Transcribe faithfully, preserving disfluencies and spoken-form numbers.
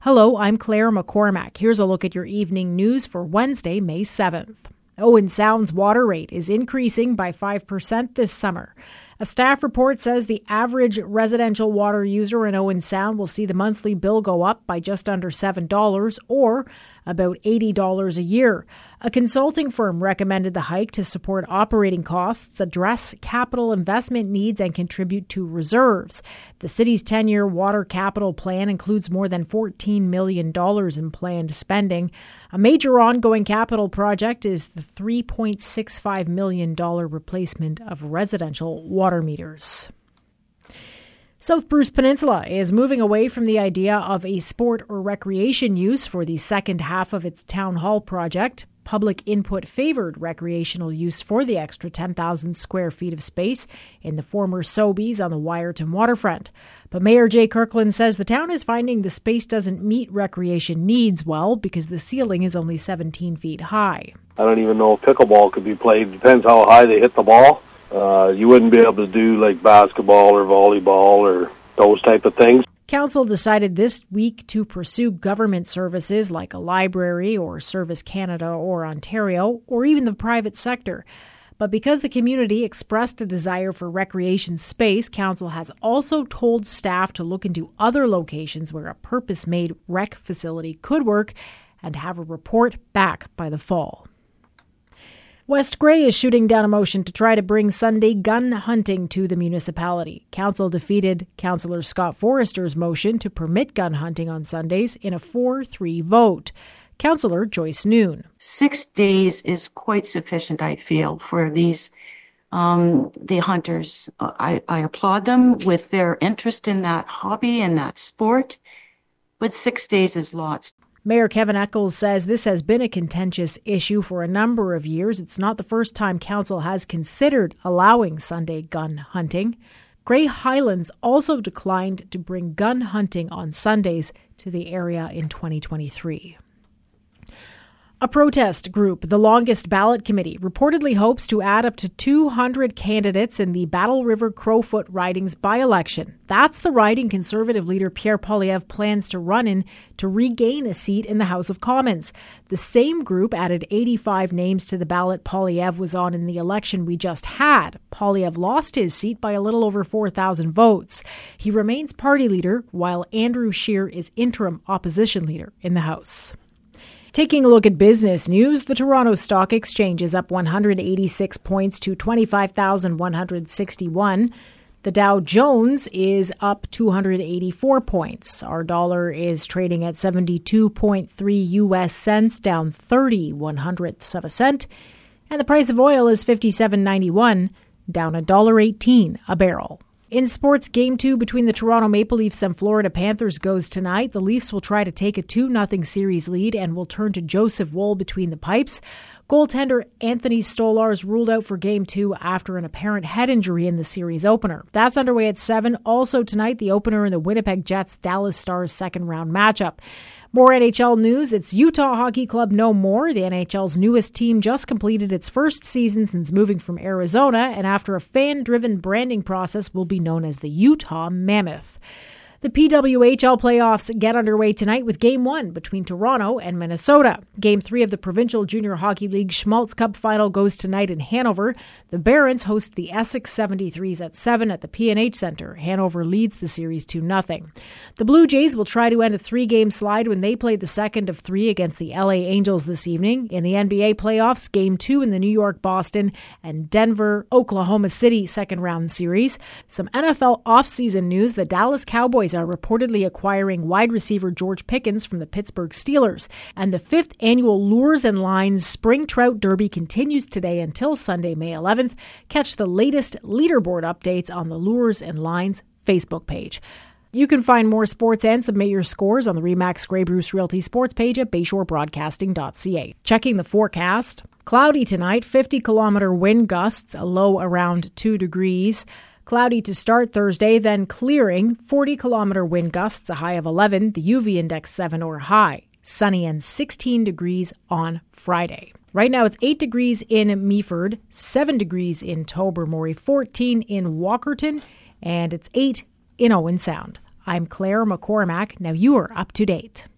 Hello, I'm Claire McCormack. Here's a look at your evening news for Wednesday, May seventh. Owen Sound's water rate is increasing by five percent this summer. A staff report says the average residential water user in Owen Sound will see the monthly bill go up by just under seven dollars or about eighty dollars a year. A consulting firm recommended the hike to support operating costs, address capital investment needs, and contribute to reserves. The city's ten-year water capital plan includes more than fourteen million dollars in planned spending. A major ongoing capital project is the three point six five million dollars replacement of residential water meters. South Bruce Peninsula is moving away from the idea of a sport or recreation use for the second half of its town hall project. Public input favored recreational use for the extra ten thousand square feet of space in the former Sobeys on the Wyerton waterfront. But Mayor Jay Kirkland says the town is finding the space doesn't meet recreation needs well because the ceiling is only seventeen feet high. I don't even know if pickleball could be played. Depends how high they hit the ball. Uh, you wouldn't be able to do like basketball or volleyball or those type of things. Council decided this week to pursue government services like a library or Service Canada or Ontario or even the private sector. But because the community expressed a desire for recreation space, Council has also told staff to look into other locations where a purpose-made rec facility could work and have a report back by the fall. West Grey is shooting down a motion to try to bring Sunday gun hunting to the municipality. Council defeated Councillor Scott Forrester's motion to permit gun hunting on Sundays in a four three vote. Councillor Joyce Noon. Six days is quite sufficient, I feel, for these um, the hunters. I, I applaud them with their interest in that hobby and that sport, but six days is lots. Mayor Kevin Eccles says this has been a contentious issue for a number of years. It's not the first time council has considered allowing Sunday gun hunting. Grey Highlands also declined to bring gun hunting on Sundays to the area in twenty twenty-three. A protest group, the Longest Ballot Committee, reportedly hopes to add up to two hundred candidates in the Battle River Crowfoot riding's by-election. That's the riding Conservative leader Pierre Poilievre plans to run in to regain a seat in the House of Commons. The same group added eighty-five names to the ballot Poilievre was on in the election we just had. Poilievre lost his seat by a little over four thousand votes. He remains party leader, while Andrew Scheer is interim opposition leader in the House. Taking a look at business news, the Toronto Stock Exchange is up one hundred eighty-six points to twenty-five thousand one hundred sixty-one. The Dow Jones is up two hundred eighty-four points. Our dollar is trading at seventy-two point three U S cents, down thirty one hundredths of a cent. And the price of oil is fifty-seven ninety-one, down one dollar eighteen a barrel. In sports, Game two between the Toronto Maple Leafs and Florida Panthers goes tonight. The Leafs will try to take a two nothing series lead and will turn to Joseph Woll between the pipes. Goaltender Anthony Stolarz ruled out for Game two after an apparent head injury in the series opener. That's underway at seven. Also tonight, the opener in the Winnipeg Jets-Dallas Stars second-round matchup. More N H L news. It's Utah Hockey Club no more. The N H L's newest team just completed its first season since moving from Arizona, and after a fan-driven branding process will be known as the Utah Mammoth. The P W H L playoffs get underway tonight with Game one between Toronto and Minnesota. Game three of the Provincial Junior Hockey League Schmaltz Cup final goes tonight in Hanover. The Barons host the Essex seventy-threes at seven at the P and H Center. Hanover leads the series two nothing. The Blue Jays will try to end a three-game slide when they play the second of three against the L A Angels this evening. In the N B A playoffs, Game two in the New York-Boston and Denver-Oklahoma City second-round series. Some N F L offseason news. The Dallas Cowboys are reportedly acquiring wide receiver George Pickens from the Pittsburgh Steelers. And the fifth annual Lures and Lines Spring Trout Derby continues today until Sunday, May eleventh. Catch the latest leaderboard updates on the Lures and Lines Facebook page. You can find more sports and submit your scores on the Remax Grey Bruce Realty sports page at bayshore broadcasting dot c a. Checking the forecast. Cloudy tonight, fifty kilometer wind gusts, a low around two degrees. Cloudy to start Thursday, then clearing, forty kilometer wind gusts, a high of eleven, the U V index seven or high. Sunny and sixteen degrees on Friday. Right now it's eight degrees in Meaford, seven degrees in Tobermory, fourteen in Walkerton, and it's eight in Owen Sound. I'm Claire McCormack. Now you are up to date.